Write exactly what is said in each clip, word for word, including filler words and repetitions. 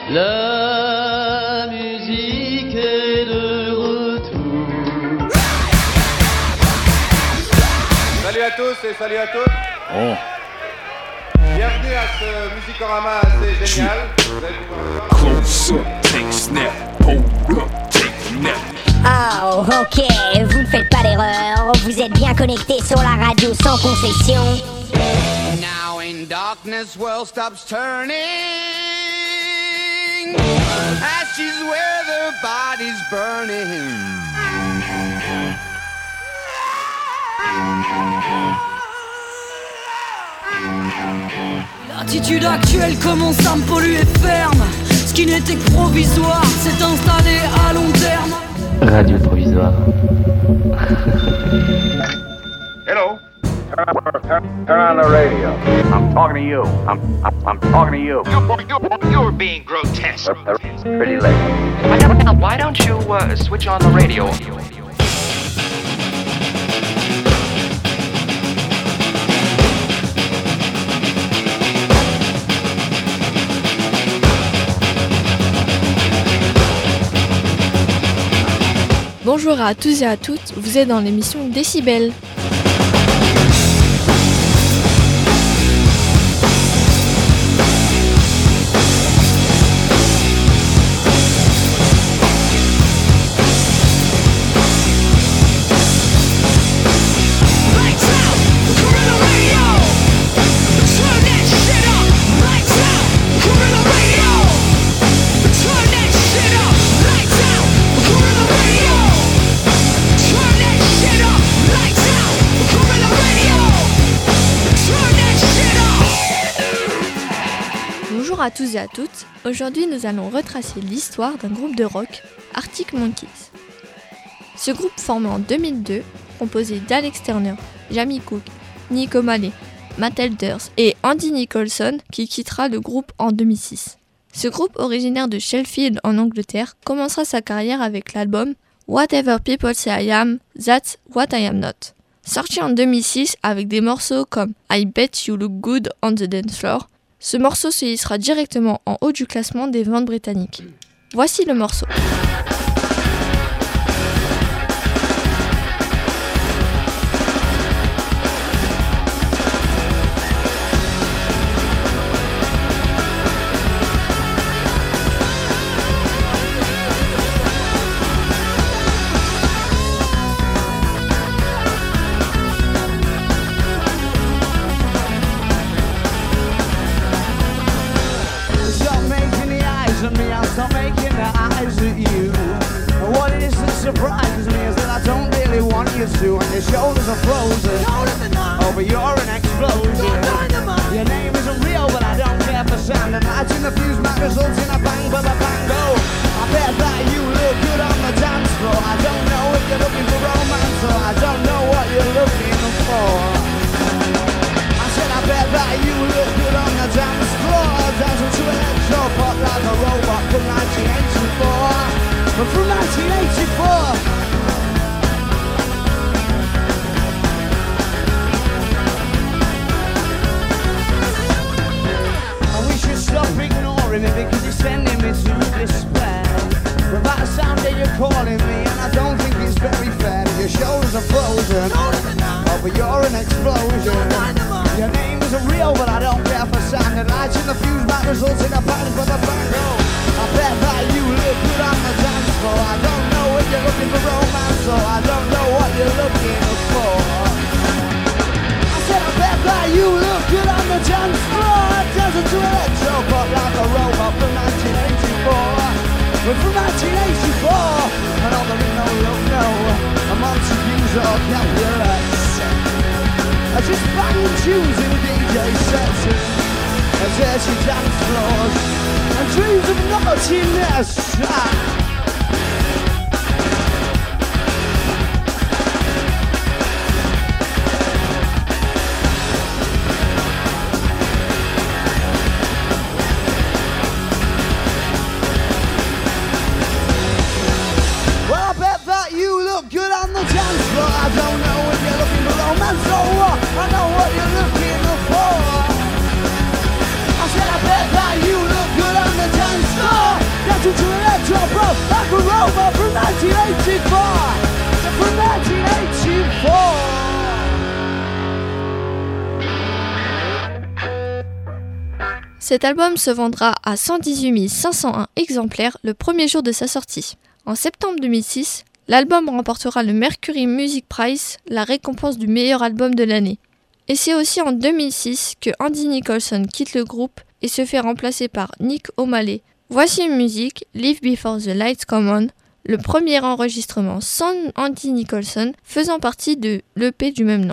La musique est de retour. Salut à tous et salut à toutes. Oh. Bienvenue à ce Musicorama assez génial. Vous allez pouvoir voir. Close up, take snap, hold up, take nap. Oh, ok, vous ne faites pas d'erreur. Vous êtes bien connectés sur la radio sans concession. Now in darkness, world stops turning. Ashes where the body's burning. L'attitude actuelle commence à me polluer ferme. Ce qui n'était que provisoire s'est installé à long terme. Radio provisoire. Hello. Turn, turn on the radio. I'm talking to you. I'm, I'm, I'm talking to you. You're, you're being grotesque. It's pretty late. Why don't you uh, switch on the radio? Bonjour à tous et à toutes, vous êtes dans l'émission Décibel. Bonjour à tous et à toutes, aujourd'hui nous allons retracer l'histoire d'un groupe de rock, Arctic Monkeys. Ce groupe formé en deux mille deux, composé d'Alex Turner, Jamie Cook, Nick O'Malley, Matt Elders et Andy Nicholson qui quittera le groupe en deux mille six. Ce groupe originaire de Sheffield en Angleterre commencera sa carrière avec l'album Whatever People Say I Am, That's What I Am Not. Sorti en deux mille six avec des morceaux comme I Bet You Look Good on the Dance Floor, ce morceau se hissera directement en haut du classement des ventes britanniques. Voici le morceau. Stop making the eyes at you. And what it is that surprises me is that I don't really want you to. And your shoulders are frozen. Oh, but you're an explosion. Your name isn't real, but I don't care for sound. And lighting the fuse might result in a bang, ba ba bang, go. I bet that you look good on the dance floor. I don't know if you're looking for romance or I don't know what you're looking for. I said I bet that you look good on the dance floor. Dancing to electro pop like a robot from nineteen eighty-four. But from nineteen eighty-four. And we should stop ignoring me because it's sending me to despair. But by the sound that you're calling me, and I don't think it's very fair. Your shoulders are frozen. Oh, but you're an explosion. Your name isn't real, but I don't care for sound. And lights in the fuse might result in a bang for the bang. I bet that you look good on the dance floor. I don't know if you're looking for romance or I don't know what you're looking for. I said I bet that you look good on the dance floor. Dancing to electro pop like a robot from nineteen eighty-four. But from nineteen eighty-four, and all the no, no, no, I'm on to use or copyrights. I just banging tunes in D J sets and dirty dance floors and dreams of naughtiness. Well, I bet that you look good on the dance floor. I don't know if you're looking for romance or what. I know what you're looking for. I said I bet that you look good on the dance floor. over from nineteen eighty-four. From nineteen eighty-four. Cet album se vendra à cent dix-huit mille cinq cent un exemplaires le premier jour de sa sortie. En septembre deux mille six, l'album remportera le Mercury Music Prize, la récompense du meilleur album de l'année. Et c'est aussi en deux mille six que Andy Nicholson quitte le groupe et se fait remplacer par Nick O'Malley. Voici une musique, Live Before the Lights Come On, le premier enregistrement sans Andy Nicholson faisant partie de l'E P du même nom.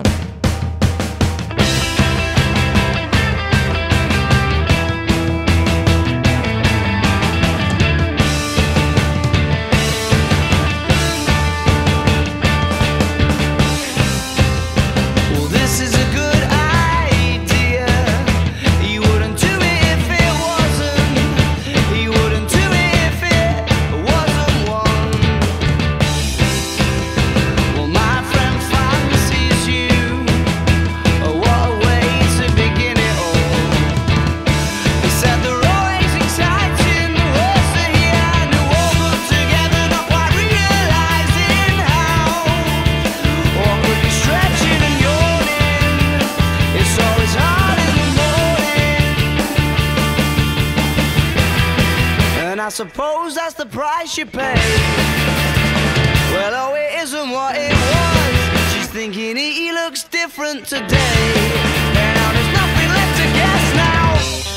I suppose that's the price you pay. Well, oh, it isn't what it was. She's thinking he looks different today. And now there's nothing left to guess now.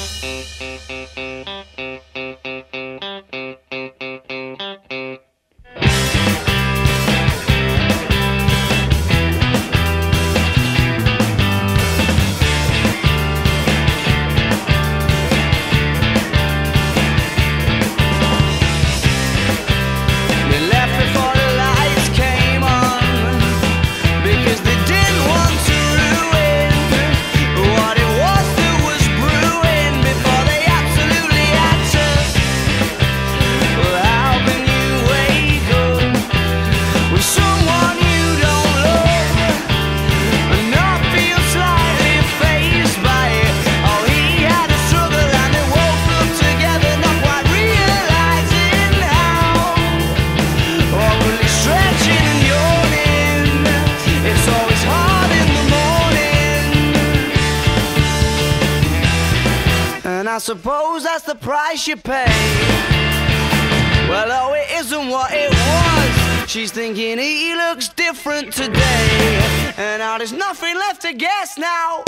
I suppose that's the price you pay. Well, oh, it isn't what it was. She's thinking he looks different today. And now there's nothing left to guess now.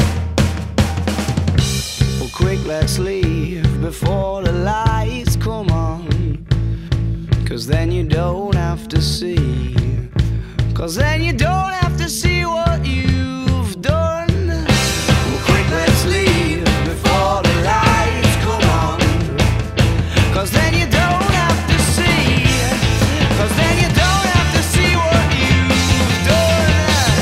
Well, quick, let's leave before the lights come on. Cause then you don't have to see. Cause then you don't have to see what you've done. Well, quick, let's leave before the lights come on. Cause then you don't have to see. Cause then you don't have to see what you've done.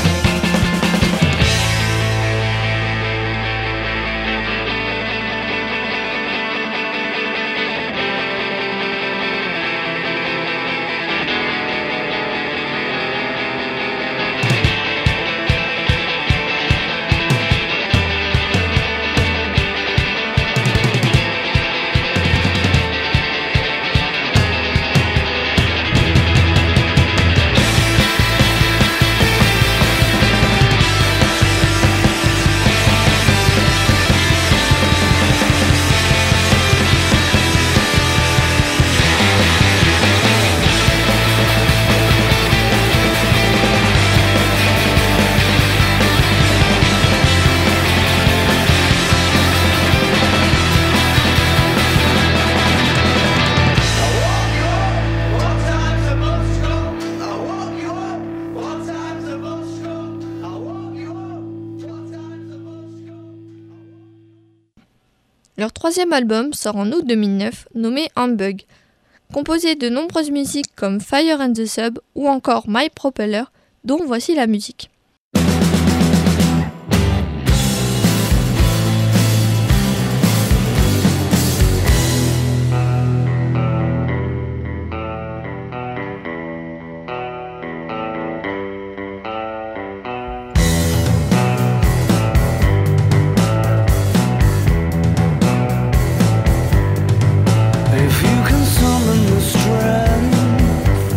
Leur troisième album sort en août deux mille neuf, nommé Humbug. Composé de nombreuses musiques comme Fire and the Sub ou encore My Propeller, dont voici la musique. If you can summon the strength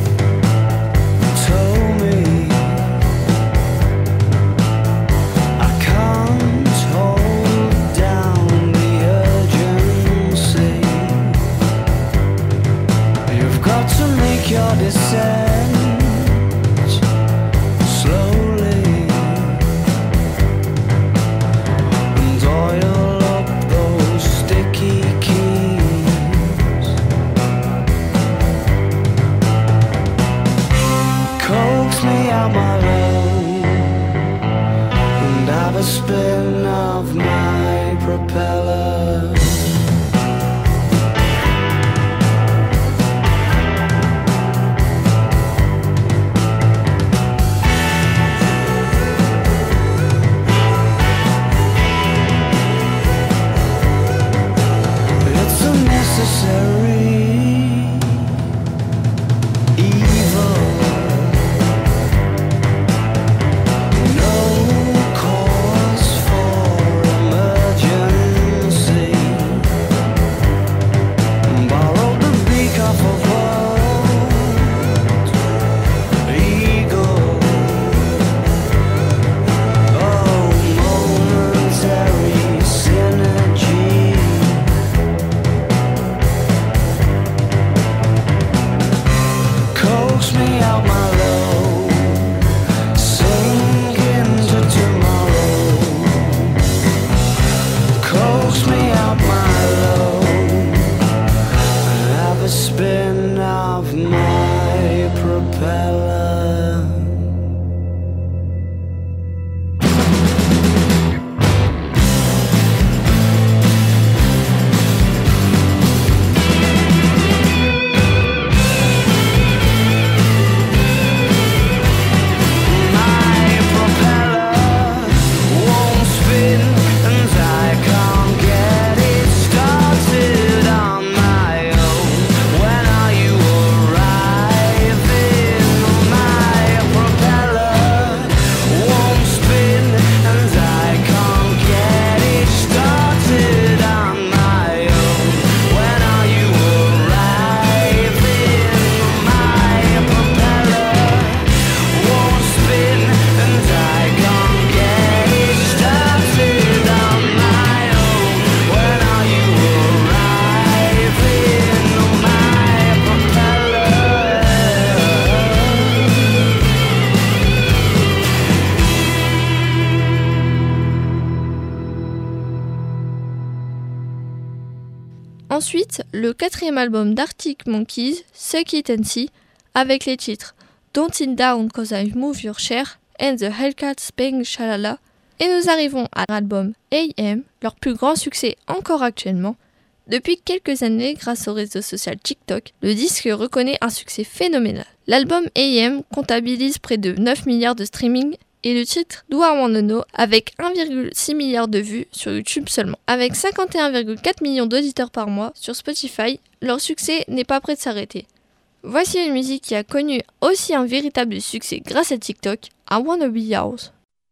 Ensuite, le quatrième album d'Arctic Monkeys, Suck It and See, avec les titres Don't Sit Down Cause I Move Your Chair and The Hellcats Bang Shalala. Et nous arrivons à l'album A M, leur plus grand succès encore actuellement. Depuis quelques années, grâce au réseau social TikTok, le disque reconnaît un succès phénoménal. L'album A M comptabilise près de neuf milliards de streaming et le titre Do I Wanna Know avec un virgule six milliard de vues sur YouTube seulement. Avec cinquante et un virgule quatre millions d'auditeurs par mois sur Spotify, leur succès n'est pas prêt de s'arrêter. Voici une musique qui a connu aussi un véritable succès grâce à TikTok, I Wanna Be Yours.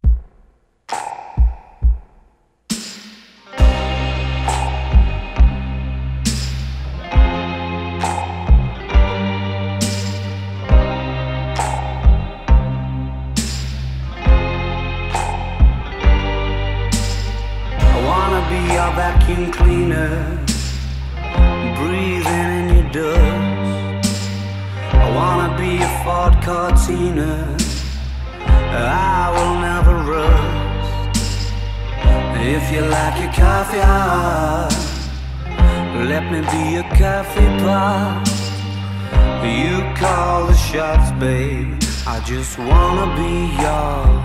Your vacuum cleaner, breathing in your dust. I wanna be a Ford Cortina, I will never rust. If you like your coffee hot, let me be a coffee pot. You call the shots, babe, I just wanna be yours.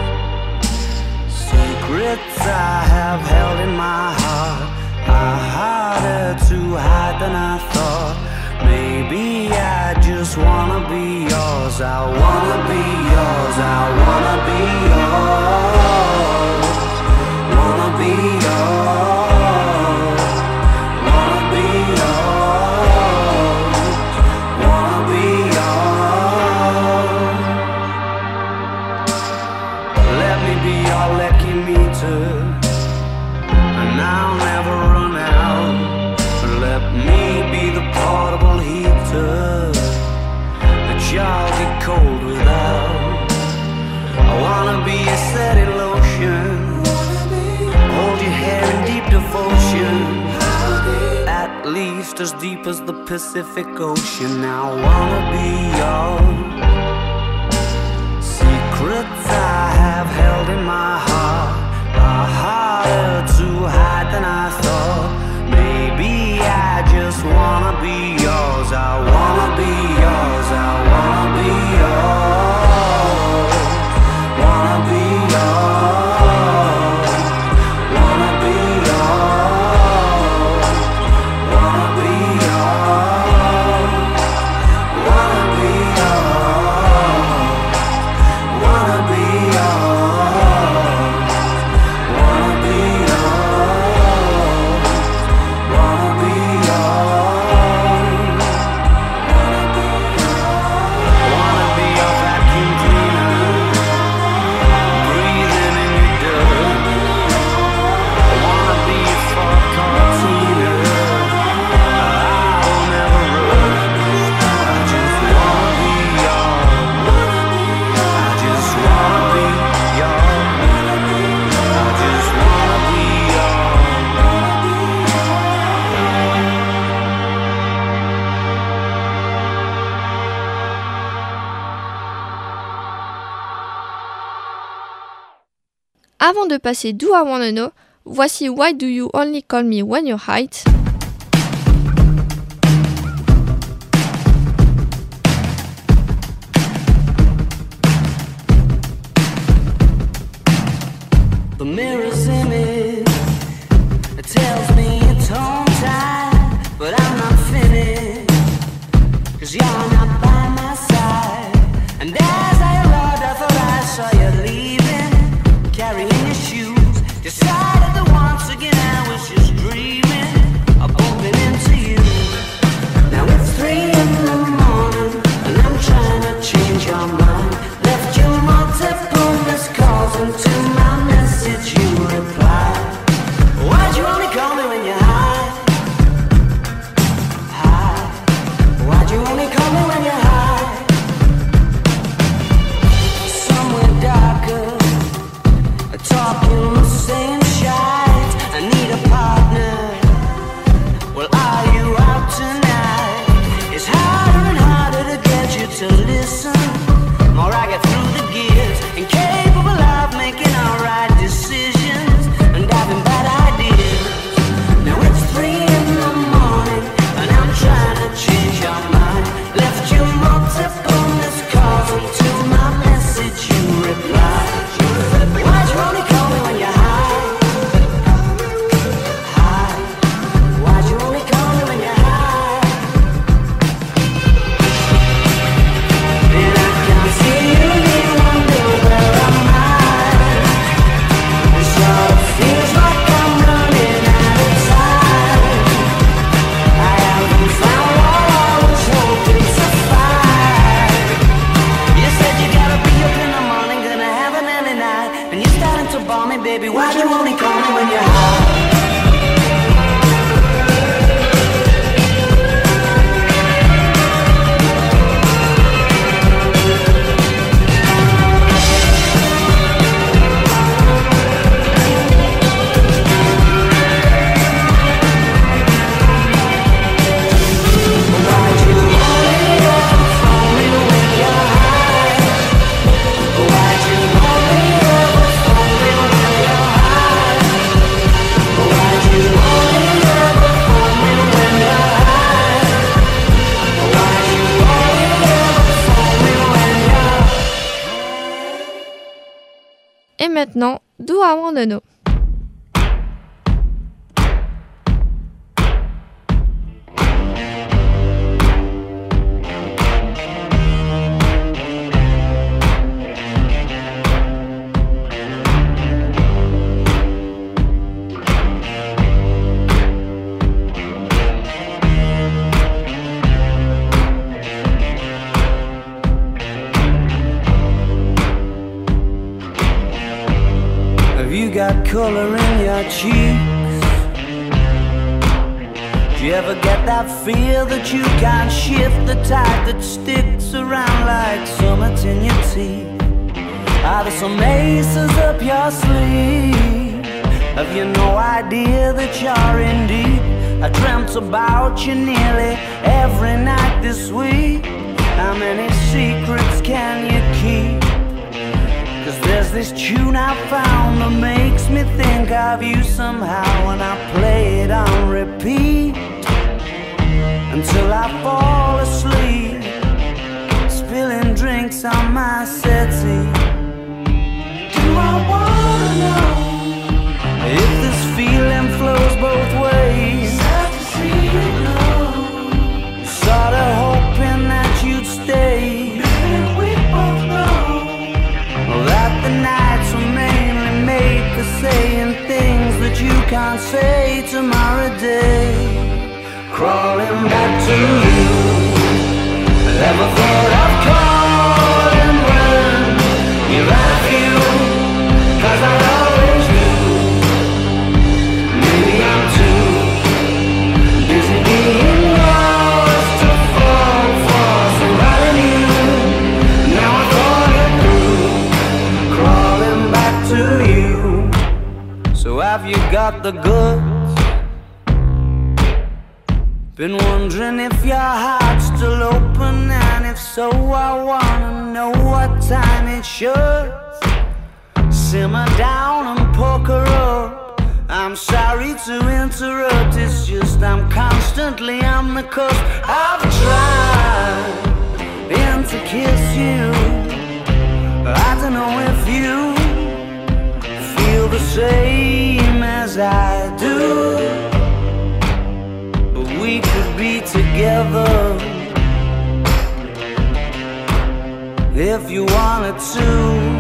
Secrets I have held in my heart are harder to hide than I thought. Maybe I just wanna be yours. I wanna be yours. I wanna be yours. Wanna be yours. Wanna be yours. Wanna be yours. Let me be your lucky meter, and I'll never run out. Let me be the portable heater that y'all get cold without. I wanna be a setting lotion, hold your hair in deep devotion, at least as deep as the Pacific Ocean. I wanna be yours. Secrets I have held in my heart are harder to hide than I thought. Maybe I just wanna be yours. I wanna be yours. I wanna be yours. Wanna be yours. Wanna be yours. Wanna be yours. Wanna be yours. Wanna be yours. Wanna be yours. Wanna be yours. Wanna be your vacuum cleaner, breathing in your dirt. Wanna be a Ford Cortina, I will never run. I just wanna be yours. I just wanna be yours. I just wanna be Avant de passer Do I Wanna Know, voici Why Do You Only Call Me When You're High. the mirror's image. It tells me it's home time, but I'm not finished, 'cause you're not by my side. And as I arrived, I thought I saw you leaving, carrying your shoes. Decided that once again I was just dreaming of bumping into you. Now it's three in the morning, and I'm trying to change your mind. Left you multiple missed calls into my message you Et maintenant, Do I Wanna Know. Got color in your cheeks. Do you ever get that feel that you can't shift, the type that sticks around like summits in your teeth? Are there some aces up your sleeve? Have you no idea that you're in deep? I dreamt about you nearly every night this week. How many secrets can you keep? Cause there's this tune I found that makes me think of you somehow, and I play it on repeat until I fall asleep, spilling drinks on my settee. Do I wanna know if this feeling flows both ways? Sad to see you go. Sorta hoping that you'd stay. Maybe we both know that the nights were mainly made for saying things that you can't say tomorrow day. Crawling back to you, never thought of calling when you're out of you, cause I always do. Maybe I'm too busy being lost to fall for somebody new. Now I thought it through, crawling back to you. So have you got the goods? Been wondering if your heart's still open, and if so, I wanna know what time it should. Simmer down and poker up. I'm sorry to interrupt, it's just I'm constantly on the cusp. I've tried been to kiss you. I don't know if you feel the same as I do. We could be together if you wanted to.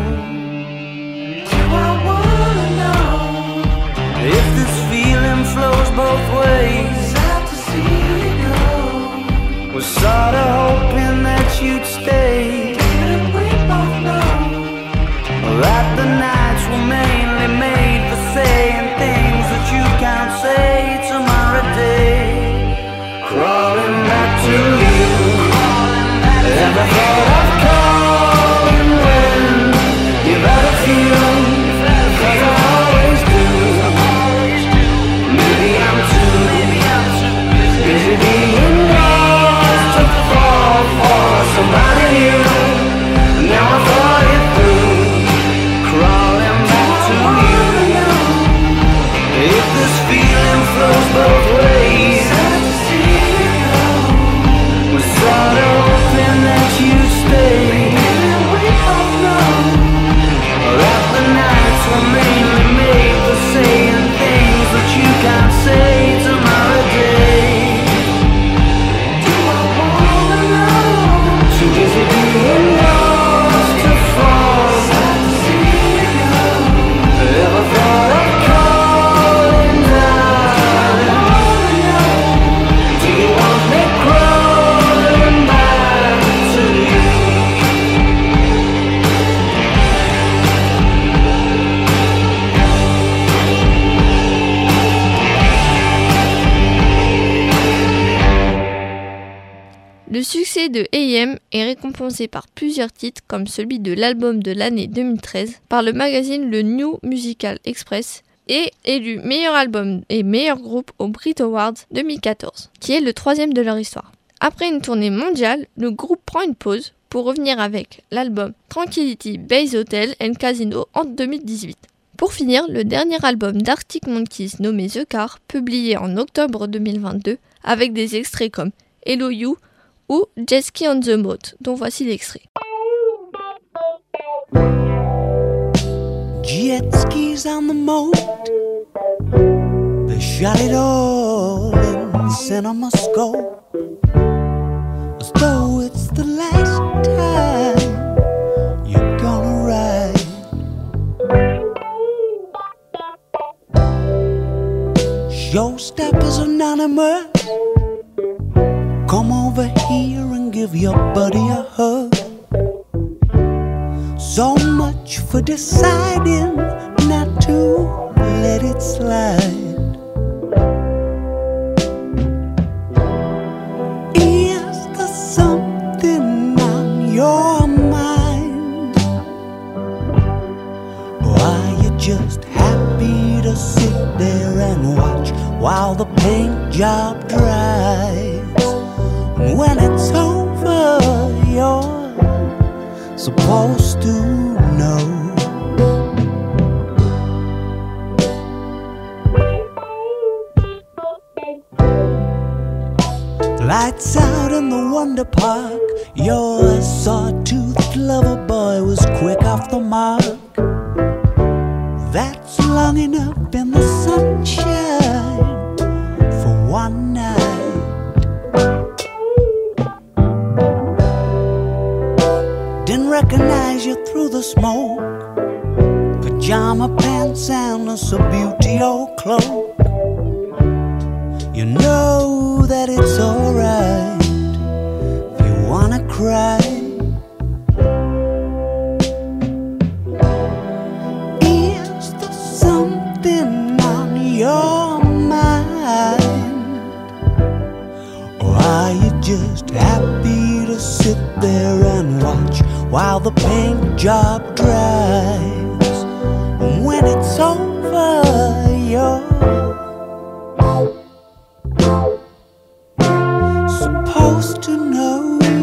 Do I wanna know if this feeling flows both ways? Sad to see you go. Was sorta hoping that you'd stay. Didn't we both know that the nights were mainly made for saying things that you can't say tomorrow day? Crawling back to you, never thought of calling when you've had a few, cause I always do. Maybe I'm too busy being lost to fall for somebody new. Now I thought it through, crawling back to you. If this feeling flows both ways, sorta hoping that you'd stay. We both know that the nights were mainly made for saying things that you can't say tomorrow day. Do I wanna know? Too busy being lost to fall. Sad to see you go. Ever thought of calling down? Do I wanna know? Do you want me crying? Le succès de A M est récompensé par plusieurs titres comme celui de l'album de l'année deux mille treize par le magazine le New Musical Express et élu meilleur album et meilleur groupe au Brit Awards deux mille quatorze, qui est le troisième de leur histoire. Après une tournée mondiale, le groupe prend une pause pour revenir avec l'album Tranquility Base Hotel and Casino en deux mille dix-huit. Pour finir, le dernier album d'Arctic Monkeys nommé The Car, publié en octobre deux mille vingt-deux, avec des extraits comme Hello You ou Jet Ski on the Boat, dont voici l'extrait. Jet skis on the moat, they shot it all in CinemaScope, as though it's the last time you're gonna ride. Showstoppers Anonymous, come over here and give your buddy a hug. So much for deciding not to let it slide. Is there something on your mind? Or are you just happy to sit there and watch while the paint job dries? And when it's over, you're supposed to know. Lights out in the Wonder Park, your sawtooth lover boy was quick off the mark. That's long enough in the sunshine for one night. Didn't recognize you through the smoke, pajama pants and a Subbuteo cloak. You know that it's alright if you wanna cry. Is there something on your mind? Or are you just happy to sit there and watch while the paint job dries? And when it's over, you're supposed to know.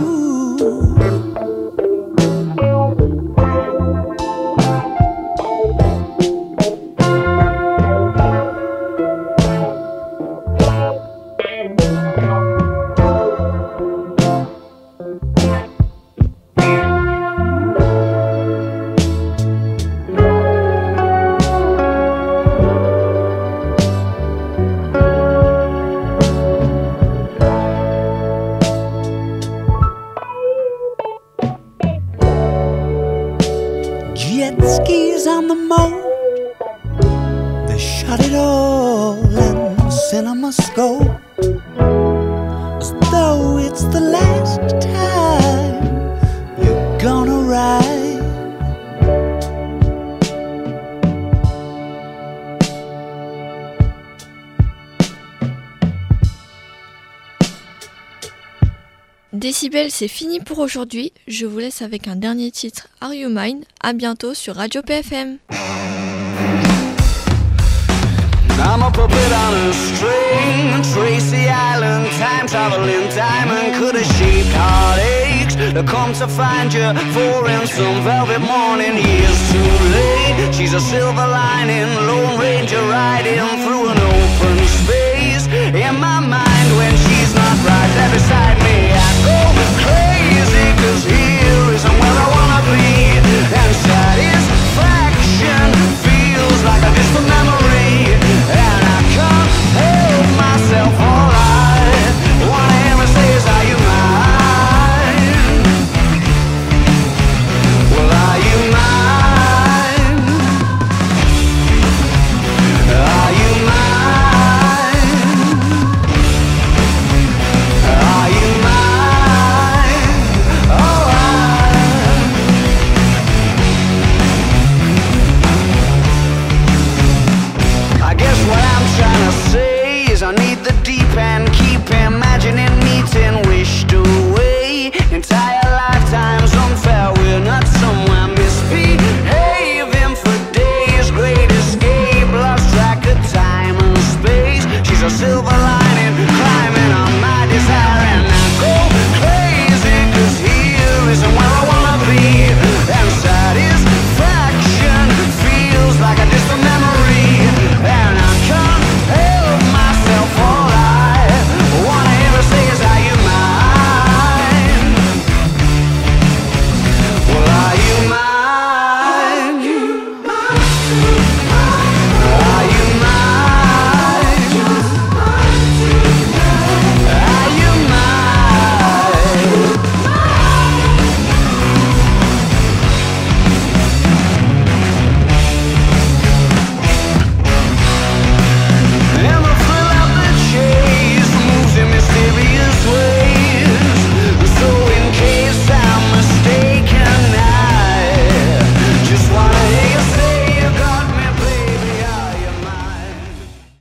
Jet skis on the moat, they shot it all in CinemaScope, as though it's the last time you're gonna ride. Décibel, c'est fini pour aujourd'hui. Je vous laisse avec un dernier titre, Are You Mine? À bientôt sur Radio P F M. I'm a puppet on a string, Tracy Island, time traveling diamond, could have shaped heartaches to come to find you for in some velvet morning. Years too late, she's a silver lining, Lone Ranger riding